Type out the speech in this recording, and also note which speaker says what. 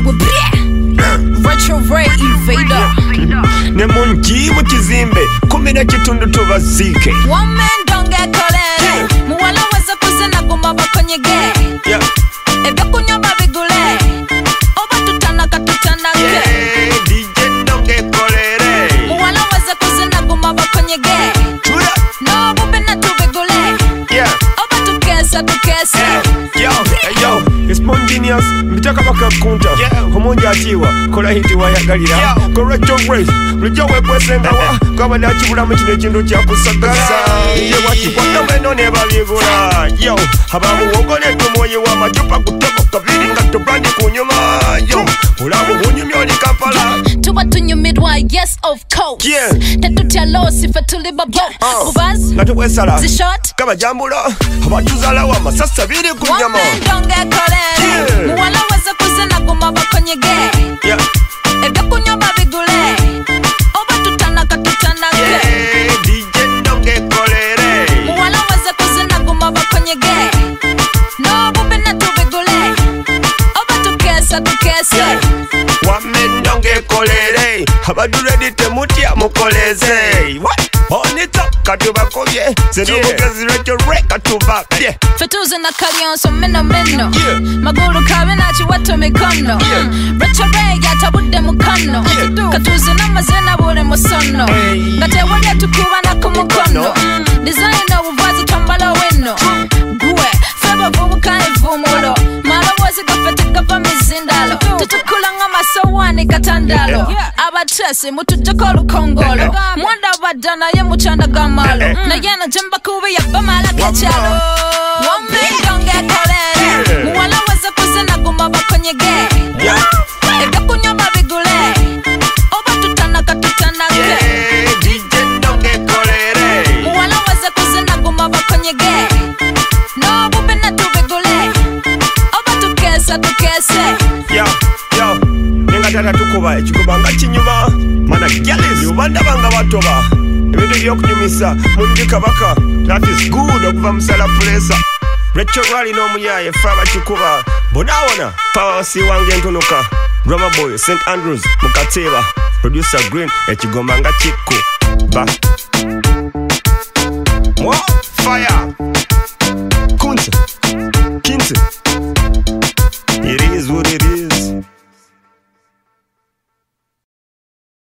Speaker 1: were Retro Ray Invader.
Speaker 2: Ne munji mu kizimbe kumi na kitundu tubazike.
Speaker 1: One man don't get kolere. Muwala weza kuzina guma bakonyege. Ebe kunyoba bigule. Oba tutana katutana ke.
Speaker 2: DJ don't get kolere.
Speaker 1: Muwala weza kuzina guma bakonyege.
Speaker 2: Chura.
Speaker 1: No bube na tubigule. Oba tukesa.
Speaker 2: Yo, it's spontaneous. Mitaka baka kunta. Homonja atiwa. Kola hiti wayagalira. Correcto race. Lujo wekwesenga wa. Kaba na chibula mchine chindu cha kusagaza. Ye wati wano meno neba vigula. Yo, habamu wogone tumoye wa machupa kutoko kabiri ngato brandi kunyuma. Yo, ulamu hunyumyoni Kampala.
Speaker 1: Tuba tunyumirwa, yes of course. Tetutia losi fetuliba bo. Bubaz.
Speaker 2: Ngatu wesala.
Speaker 1: Zishot.
Speaker 2: Kaba jambula. Habatuzala wa masasa biri kunyama.
Speaker 1: One man don't get kolere. Muwala weza kuzina guma bakonyege. Ebe kunyoba bigule. Oba tutana katutana ke.
Speaker 2: DJ don't get kolere.
Speaker 1: Muwala weza kuzina guma bakonyege. No bube na tubigule. Oba tukesa.
Speaker 2: One man don't get kolere. Habadu ready temutia mukoleze. What? On it up, katuba kobye. Zeno bukezi Retro Ray katuba.
Speaker 1: Fetuze na kalionso meno. Maguru kabe na chiwato mikono. Retro Ray yatabude mukano. Katuze na mazena bure musono. Gate wale tukiwa na kumukono. Design na uvazi tombala weno. Gwe, feba vubuka evumulo. Malo wazi gafete gava mizindalo. Tutukula ngama sowani katandalo. Abatresi mutujako lukongolo. Mwanda badana ye muchanda gamalo. Na yena jemba kubi ya bamala kachalo. One man don't get kolere. Muwala weza kuzina guma bakonyege. Ebe kunyoba bigule. Oba tutana katutana ke.
Speaker 2: DJ don't get kolere.
Speaker 1: Muwala weza kuzina guma bakonyege. No bube na tubigule. Oba tukesa.
Speaker 2: Yo, nenga tata tukuba ekikuba nga kinyuma. Mana gyalezi ubanda banga batoba. Ebintu byokunyumisa mundi kabaka. That is good okuva musala pulesa. Retro Ray n'omuyaye faba kikuba. Bonawona pawasi wange ntunuka. Drama Boy St. Andrews Mukateba. Producer Green ekigoma nga kikku.